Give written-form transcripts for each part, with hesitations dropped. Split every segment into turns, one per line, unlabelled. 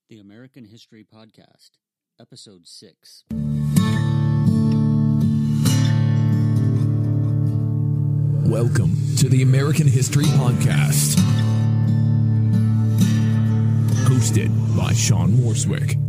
The American History Podcast, Episode 6.
Welcome to the American History Podcast, hosted by Sean Morswick.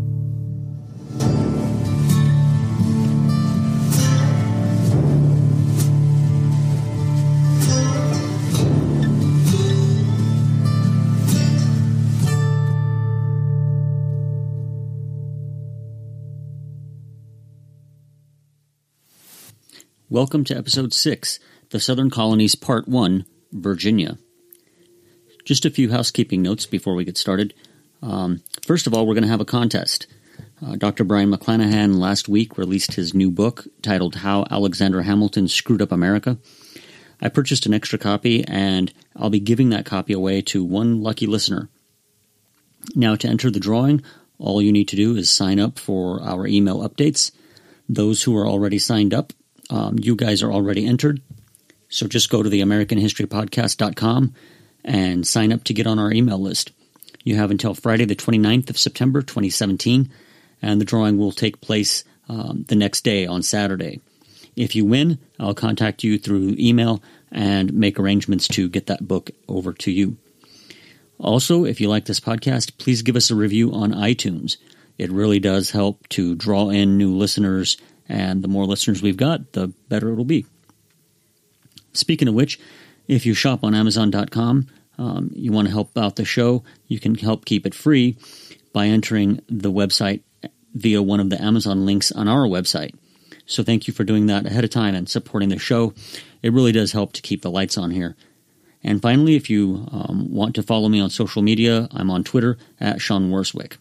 Welcome to Episode 6, The Southern Colonies, Part 1, Virginia. Just a few housekeeping notes before we get started. First of all, we're going to have a contest. Dr. Brian McClanahan last week released his new book titled How Alexander Hamilton Screwed Up America. I purchased an extra copy, and I'll be giving that copy away to one lucky listener. Now, to enter the drawing, all you need to do is sign up for our email updates. Those who are already signed up, you guys are already entered, so just go to the AmericanHistoryPodcast.com and sign up to get on our email list. You have until Friday the 29th of September 2017, and the drawing will take place the next day on Saturday. If you win, I'll contact you through email and make arrangements to get that book over to you. Also, if you like this podcast, please give us a review on iTunes. It really does help to draw in new listeners, and the more listeners we've got, the better it'll be. Speaking of which, if you shop on Amazon.com, you want to help out the show, you can help keep it free by entering the website via one of the Amazon links on our website. So thank you for doing that ahead of time and supporting the show. It really does help to keep the lights on here. And finally, if you want to follow me on social media, I'm on Twitter at Sean Worswick.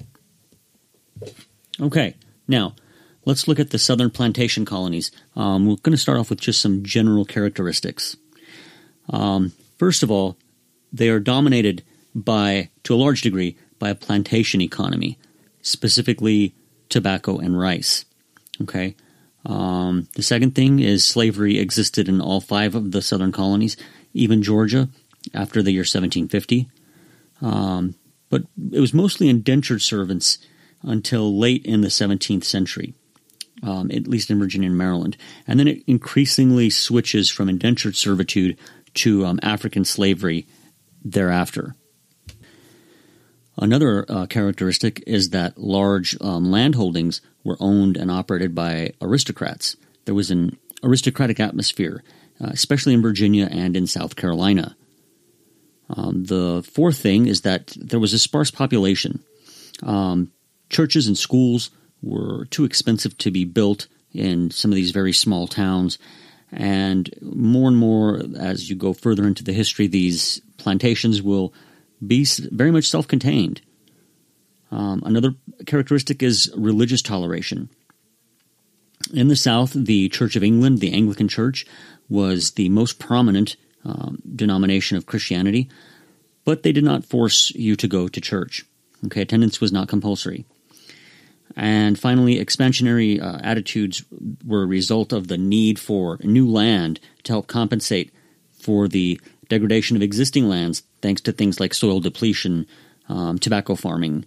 Okay, now, let's look at the southern plantation colonies. We're going to start off with just some general characteristics. First of all, they are dominated to a large degree, by a plantation economy, specifically tobacco and rice. Okay. The second thing is slavery existed in all 5 of the southern colonies, even Georgia, after the year 1750. But it was mostly indentured servants until late in the 17th century. At least in Virginia and Maryland. And then it increasingly switches from indentured servitude to African slavery thereafter. Another characteristic is that large landholdings were owned and operated by aristocrats. There was an aristocratic atmosphere, especially in Virginia and in South Carolina. The fourth thing is that there was a sparse population. Churches and schools were too expensive to be built in some of these very small towns. And more, as you go further into the history, these plantations will be very much self-contained. Another characteristic is religious toleration. In the South, the Church of England, the Anglican Church, was the most prominent denomination of Christianity, but they did not force you to go to church. Okay, attendance was not compulsory. And finally, expansionary attitudes were a result of the need for new land to help compensate for the degradation of existing lands, thanks to things like soil depletion, tobacco farming.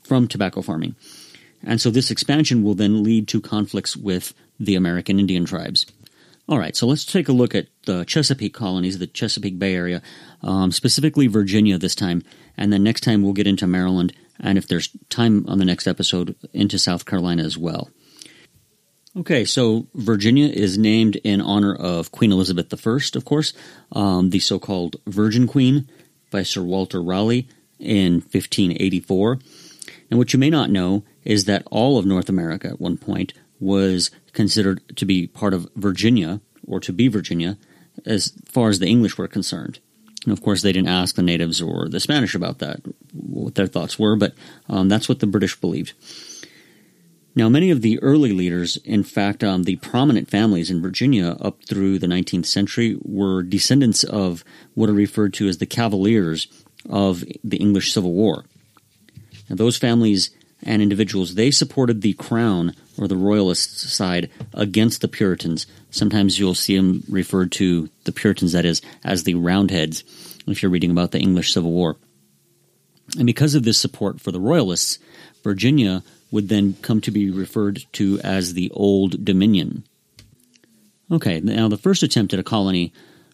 And so this expansion will then lead to conflicts with the American Indian tribes. All right, so let's take a look at the Chesapeake colonies, the Chesapeake Bay area, specifically Virginia this time, and then next time we'll get into Maryland, and if there's time on the next episode, into South Carolina as well. Okay, so Virginia is named in honor of Queen Elizabeth I, of course, the so-called Virgin Queen by Sir Walter Raleigh in 1584. And what you may not know is that all of North America at one point was considered to be part of Virginia, or to be Virginia, as far as the English were concerned. And of course, they didn't ask the natives or the Spanish about that, what their thoughts were, but that's what the British believed. Now, many of the early leaders, in fact, the prominent families in Virginia up through the 19th century, were descendants of what are referred to as the Cavaliers of the English Civil War. Now, those families and individuals, they supported the crown or the royalist side against the Puritans. Sometimes you'll see them referred to, the Puritans that is, as the Roundheads, if you're reading about the English Civil War. And because of this support for the Royalists, Virginia would then come to be referred to as the Old Dominion. Okay, now the first attempt at a colony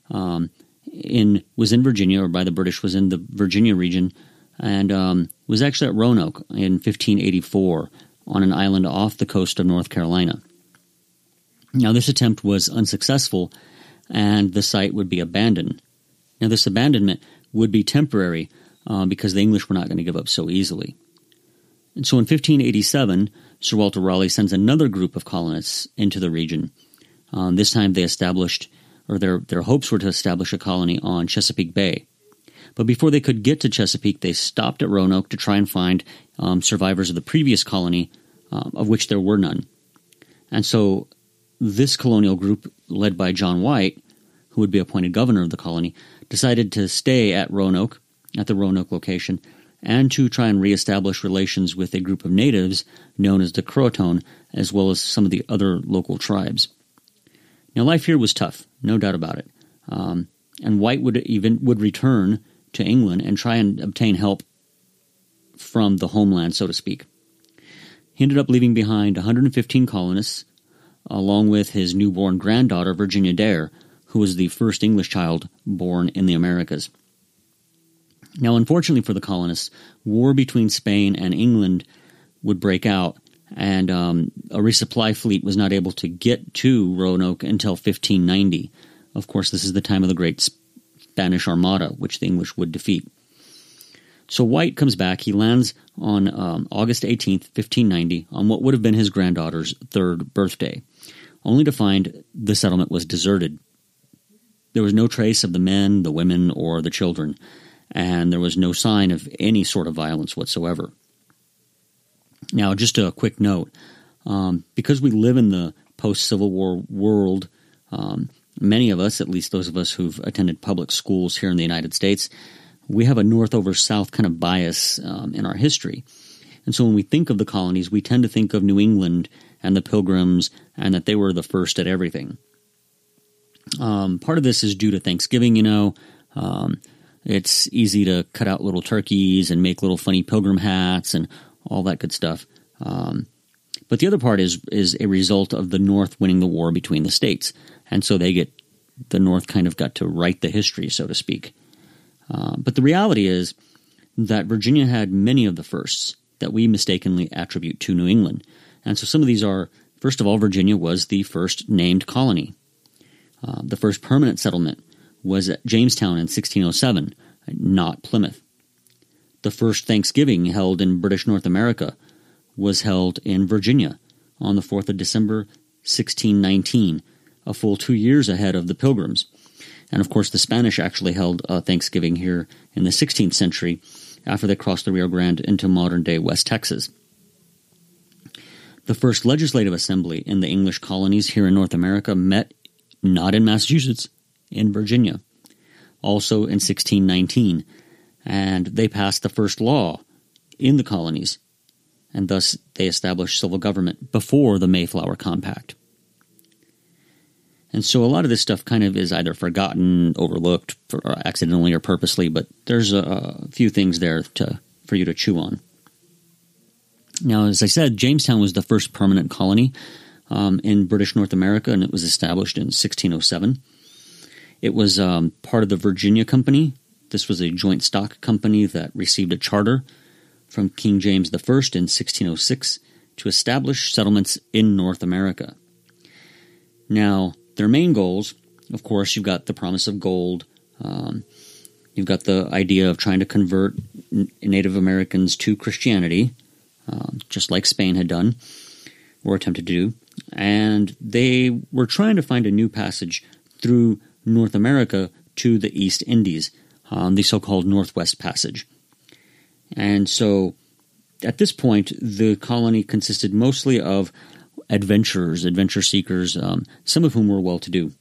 was in Virginia, or by the British, was in the Virginia region, and was actually at Roanoke in 1584 on an island off the coast of North Carolina. Now, this attempt was unsuccessful, and the site would be abandoned. Now, this abandonment would be temporary because the English were not going to give up so easily. And so in 1587, Sir Walter Raleigh sends another group of colonists into the region. This time they established, or their hopes were to establish a colony on Chesapeake Bay. But before they could get to Chesapeake, they stopped at Roanoke to try and find survivors of the previous colony, of which there were none. And so this colonial group, led by John White, who would be appointed governor of the colony, decided to stay at Roanoke, at the Roanoke location, and to try and reestablish relations with a group of natives known as the Croatoan, as well as some of the other local tribes. Now, life here was tough, no doubt about it. And White would return to England and try and obtain help from the homeland, so to speak. He ended up leaving behind 115 colonists, along with his newborn granddaughter, Virginia Dare, who was the first English child born in the Americas. Now, unfortunately for the colonists, war between Spain and England would break out, and a resupply fleet was not able to get to Roanoke until 1590. Of course, this is the time of the Great Spanish Armada, which the English would defeat. So White comes back. He lands on August 18th, 1590, on what would have been his granddaughter's third birthday, only to find the settlement was deserted. There was no trace of the men, the women, or the children, and there was no sign of any sort of violence whatsoever. Now, just a quick note, because we live in the post-Civil War world, many of us, at least those of us who've attended public schools here in the United States, we have a north over south kind of bias in our history. And so when we think of the colonies, we tend to think of New England and the Pilgrims and that they were the first at everything. Part of this is due to Thanksgiving, it's easy to cut out little turkeys and make little funny pilgrim hats and all that good stuff. But the other part is a result of the North winning the war between the states. And so the North kind of got to write the history, so to speak. But the reality is that Virginia had many of the firsts that we mistakenly attribute to New England. And so some of these are, first of all, Virginia was the first named colony. The first permanent settlement was at Jamestown in 1607, not Plymouth. The first Thanksgiving held in British North America was held in Virginia on the 4th of December, 1619, a full 2 years ahead of the Pilgrims. And of course, the Spanish actually held Thanksgiving here in the 16th century after they crossed the Rio Grande into modern-day West Texas. The first legislative assembly in the English colonies here in North America met not in Massachusetts, in Virginia, also in 1619, and they passed the first law in the colonies, and thus they established civil government before the Mayflower Compact. And so a lot of this stuff kind of is either forgotten, overlooked, or accidentally or purposely, but there's a few things there for you to chew on. Now, as I said, Jamestown was the first permanent colony in British North America, and it was established in 1607. It was part of the Virginia Company. This was a joint stock company that received a charter from King James I in 1606 to establish settlements in North America. Now, their main goals, of course, you've got the promise of gold. You've got the idea of trying to convert Native Americans to Christianity, just like Spain had done, or attempted to do. And they were trying to find a new passage through North America to the East Indies, the so-called Northwest Passage. And so at this point, the colony consisted mostly of adventurers, adventure seekers, some of whom were well-to-do.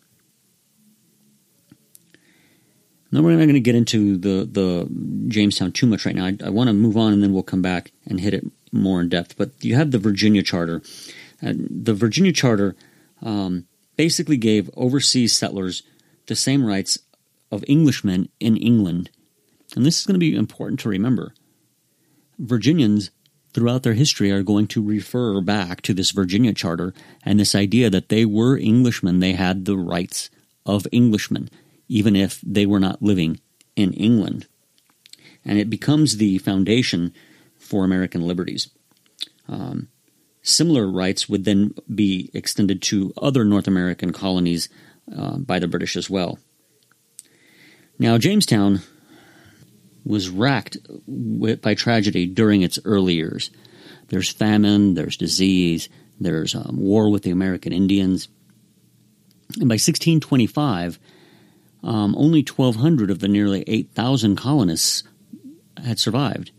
Now, we're not going to get into the Jamestown too much right now. I want to move on, and then we'll come back and hit it more in depth. But you have the Virginia Charter. The Virginia Charter basically gave overseas settlers the same rights of Englishmen in England. And this is going to be important to remember. Virginians throughout their history are going to refer back to this Virginia Charter and this idea that they were Englishmen. They had the rights of Englishmen, even if they were not living in England. And it becomes the foundation for American liberties. Similar rights would then be extended to other North American colonies by the British as well. Now, Jamestown was racked by tragedy during its early years. There's famine, there's disease, there's war with the American Indians. And by 1625, only 1,200 of the nearly 8,000 colonists had survived.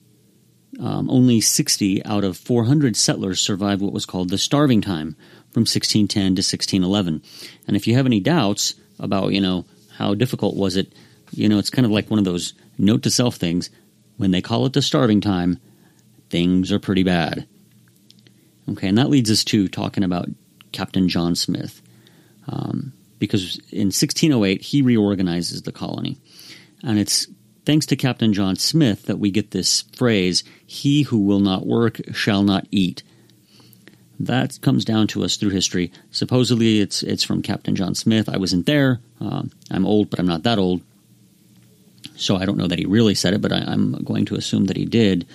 Only 60 out of 400 settlers survived what was called the starving time from 1610 to 1611. And if you have any doubts about, how difficult was it, it's kind of like one of those note to self things. When they call it the starving time, things are pretty bad. Okay, and that leads us to talking about Captain John Smith. Because in 1608, he reorganizes the colony. And it's thanks to Captain John Smith that we get this phrase, "He who will not work shall not eat." That comes down to us through history. Supposedly it's from Captain John Smith. I wasn't there. I'm old, but I'm not that old. So I don't know that he really said it, but I'm going to assume that he did.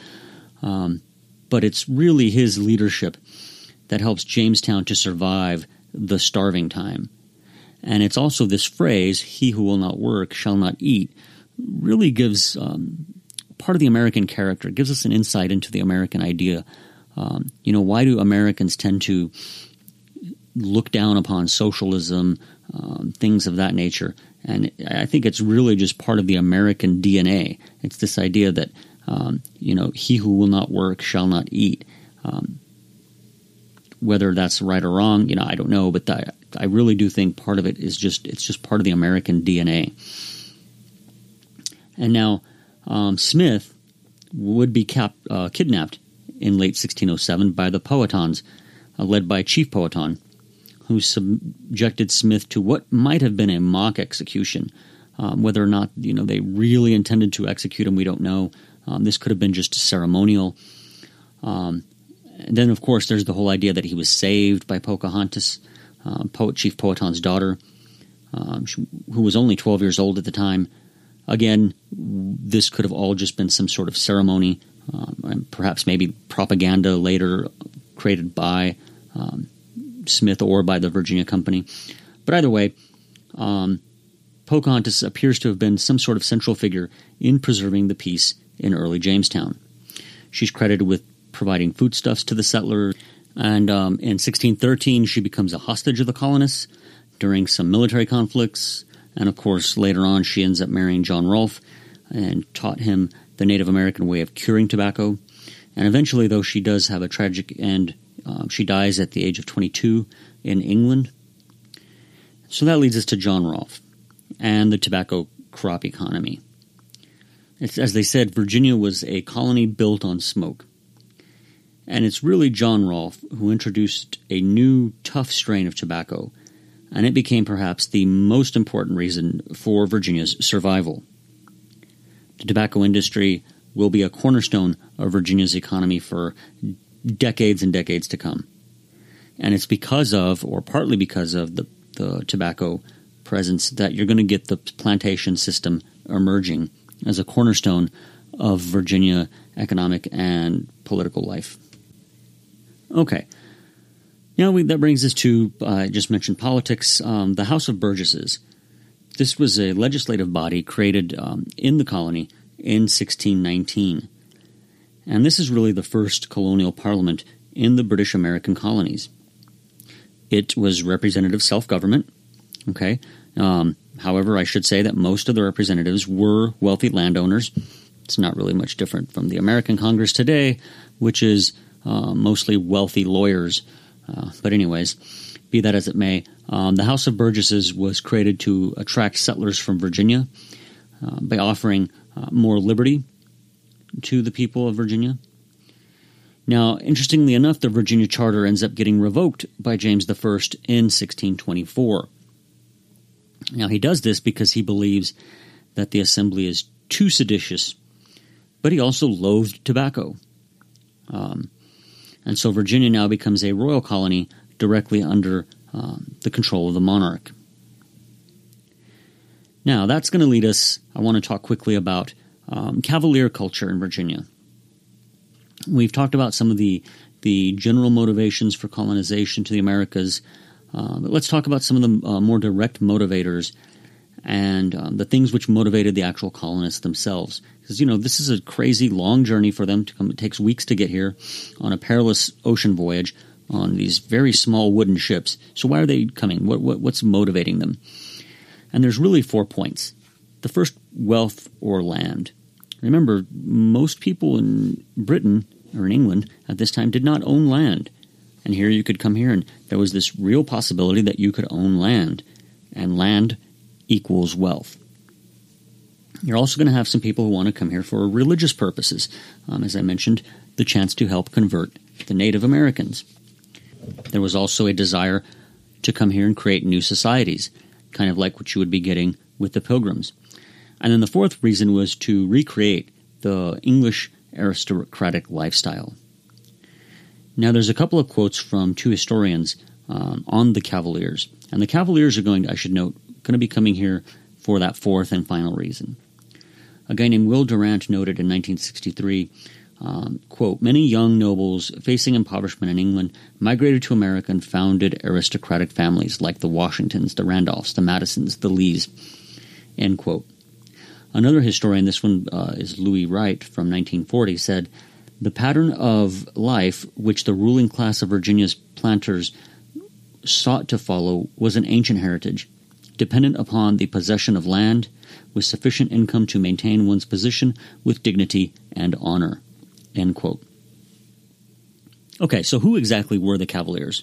But it's really his leadership that helps Jamestown to survive the starving time. And it's also this phrase, "He who will not work shall not eat," really gives part of the American character, gives us an insight into the American idea. Why do Americans tend to look down upon socialism, things of that nature? And I think it's really just part of the American DNA. It's this idea that, he who will not work shall not eat. Whether that's right or wrong, I don't know, but I really do think part of it is it's just part of the American DNA. And now, Smith would be kidnapped in late 1607 by the Powhatans, led by Chief Powhatan, who subjected Smith to what might have been a mock execution. Whether or not they really intended to execute him, we don't know. This could have been just ceremonial. And then, of course, there's the whole idea that he was saved by Pocahontas, Chief Powhatan's daughter, who was only 12 years old at the time. Again, this could have all just been some sort of ceremony, and perhaps maybe propaganda later created by Smith or by the Virginia Company. But either way, Pocahontas appears to have been some sort of central figure in preserving the peace in early Jamestown. She's credited with providing foodstuffs to the settlers, and in 1613 she becomes a hostage of the colonists during some military conflicts. And of course, later on, she ends up marrying John Rolfe and taught him the Native American way of curing tobacco. And eventually, though, she does have a tragic end. She dies at the age of 22 in England. So that leads us to John Rolfe and the tobacco crop economy. As they said, Virginia was a colony built on smoke. And it's really John Rolfe who introduced a new, tough strain of tobacco, and it became perhaps the most important reason for Virginia's survival. The tobacco industry will be a cornerstone of Virginia's economy for decades and decades to come. And it's because of, or partly because of, the tobacco presence that you're going to get the plantation system emerging as a cornerstone of Virginia economic and political life. Okay. Now that brings us to, I just mentioned politics, the House of Burgesses. This was a legislative body created in the colony in 1619. And this is really the first colonial parliament in the British American colonies. It was representative self-government, okay? However, I should say that most of the representatives were wealthy landowners. It's not really much different from the American Congress today, which is mostly wealthy lawyers. But anyways, be that as it may, the House of Burgesses was created to attract settlers from Virginia by offering more liberty to the people of Virginia. Now, interestingly enough, the Virginia Charter ends up getting revoked by James I in 1624. Now, he does this because he believes that the Assembly is too seditious but he also loathed tobacco. And so Virginia now becomes a royal colony directly under the control of the monarch. Now, that's going to lead us, I want to talk quickly about Cavalier culture in Virginia. We've talked about some of the general motivations for colonization to the Americas, but let's talk about some of the more direct motivators and the things which motivated the actual colonists themselves. Because, this is a crazy long journey for them to come. It takes weeks to get here on a perilous ocean voyage on these very small wooden ships. So why are they coming? What's motivating them? And there's really 4 points. The first, wealth or land. Remember, most people in Britain or in England at this time did not own land. And here you could come here and there was this real possibility that you could own land. And land equals wealth. You're also going to have some people who want to come here for religious purposes. As I mentioned, the chance to help convert the Native Americans. There was also a desire to come here and create new societies, kind of like what you would be getting with the Pilgrims. And then the fourth reason was to recreate the English aristocratic lifestyle. Now, there's a couple of quotes from 2 historians on the Cavaliers. And the Cavaliers are going to be coming here for that fourth and final reason. A guy named Will Durant noted in 1963, quote, "Many young nobles facing impoverishment in England migrated to America and founded aristocratic families like the Washingtons, the Randolphs, the Madisons, the Lees," end quote. Another historian, this one is Louis Wright from 1940, said, "The pattern of life which the ruling class of Virginia's planters sought to follow was an ancient heritage, dependent upon the possession of land, with sufficient income to maintain one's position with dignity and honor," end quote. Okay, so who exactly were the Cavaliers?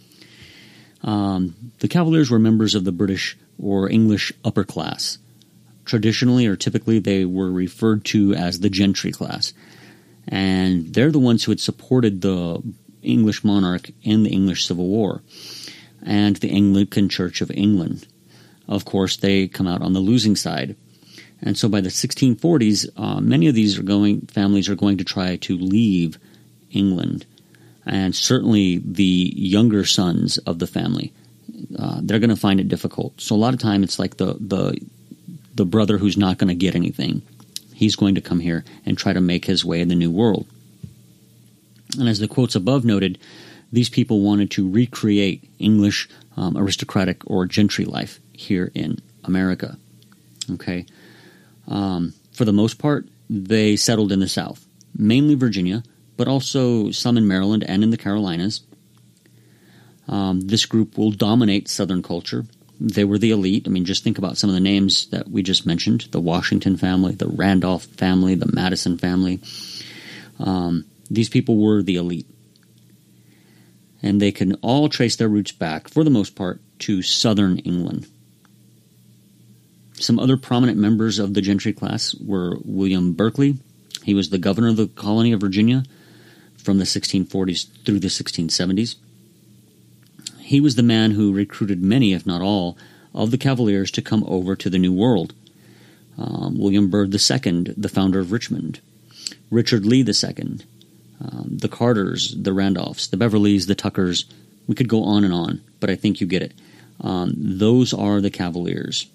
The Cavaliers were members of the British or English upper class. Traditionally or typically they were referred to as the gentry class. And they're the ones who had supported the English monarch in the English Civil War and the Anglican Church of England. Of course, they come out on the losing side. And so by the 1640s, many of these families are going to try to leave England. And certainly the younger sons of the family, they're going to find it difficult. So a lot of time it's like the brother who's not going to get anything. He's going to come here and try to make his way in the New World. And as the quotes above noted, these people wanted to recreate English aristocratic or gentry life here in America. Okay. For the most part, they settled in the South, mainly Virginia, but also some in Maryland and in the Carolinas. This group will dominate Southern culture. They were the elite. I mean, just think about some of the names that we just mentioned. The Washington family, the Randolph family, the Madison family. These people were the elite. And they can all trace their roots back, for the most part, to Southern England. Some other prominent members of the gentry class were William Berkeley. He was the governor of the colony of Virginia from the 1640s through the 1670s. He was the man who recruited many, if not all, of the Cavaliers to come over to the New World. William Byrd II, the founder of Richmond. Richard Lee II, the Carters, the Randolphs, the Beverleys, the Tuckers. We could go on, but I think you get it. Those are the Cavaliers.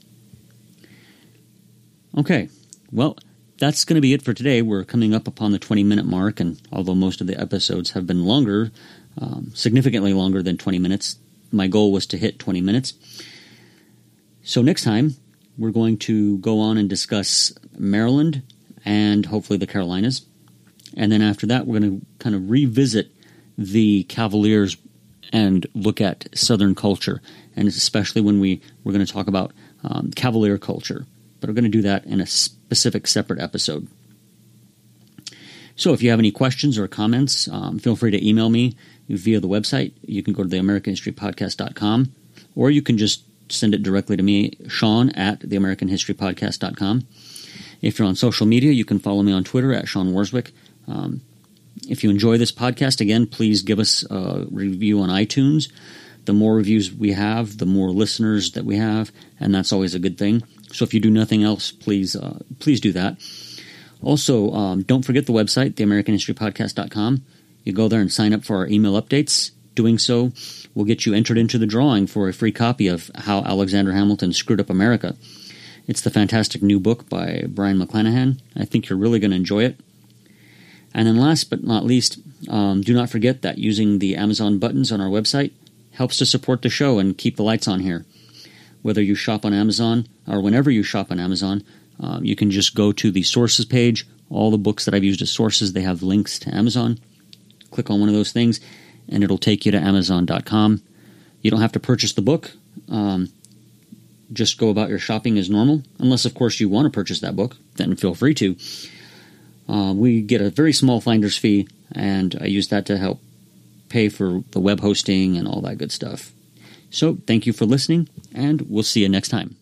Okay, well, that's going to be it for today. We're coming up upon the 20-minute mark, and although most of the episodes have been longer, significantly longer than 20 minutes, my goal was to hit 20 minutes. So next time, we're going to go on and discuss Maryland and hopefully the Carolinas. And then after that, we're going to kind of revisit the Cavaliers and look at Southern culture, and especially when we're going to talk about Cavalier culture. But we're going to do that in a specific separate episode. So if you have any questions or comments, feel free to email me via the website. You can go to theamericanhistorypodcast.com, or you can just send it directly to me, Sean at theamericanhistorypodcast.com. If you're on social media, you can follow me on Twitter at Sean Warswick. If you enjoy this podcast, again, please give us a review on iTunes. The more reviews we have, the more listeners that we have, and that's always a good thing. So if you do nothing else, please do that. Also, don't forget the website, theamericanhistorypodcast.com. You go there and sign up for our email updates. Doing so will get you entered into the drawing for a free copy of How Alexander Hamilton Screwed Up America. It's the fantastic new book by Brian McClanahan. I think you're really going to enjoy it. And then last but not least, do not forget that using the Amazon buttons on our website helps to support the show and keep the lights on here. Whether you shop on Amazon or whenever you shop on Amazon, you can just go to the sources page. All the books that I've used as sources, they have links to Amazon. Click on one of those things, and it'll take you to Amazon.com. You don't have to purchase the book. Just go about your shopping as normal. Unless, of course, you want to purchase that book, then feel free to. We get a very small finder's fee, and I use that to help pay for the web hosting and all that good stuff. So, thank you for listening, and we'll see you next time.